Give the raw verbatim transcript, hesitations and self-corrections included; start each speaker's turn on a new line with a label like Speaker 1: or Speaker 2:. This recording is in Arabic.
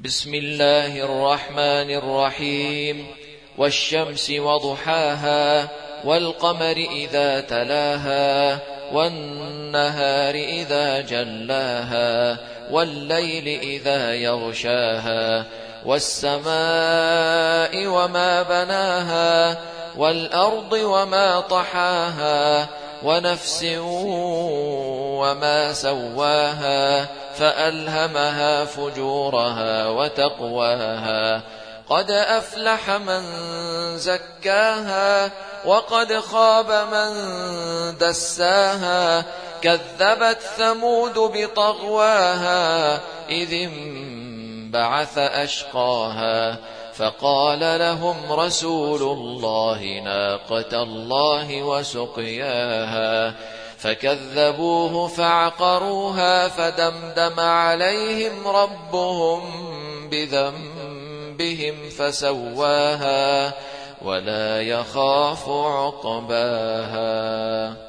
Speaker 1: بسم الله الرحمن الرحيم. والشمس وضحاها والقمر إذا تلاها والنهار إذا جلاها والليل إذا يغشاها والسماء وما بناها والأرض وما طحاها ونفس وما سواها فألهمها فجورها وتقواها قد أفلح من زكاها وقد خاب من دساها كذبت ثمود بطغواها إذ انبعث أشقاها فقال لهم رسول الله ناقة الله وسقياها فكذبوه فعقروها فدمدم عليهم ربهم بذنبهم فسواها ولا يخاف عقباها.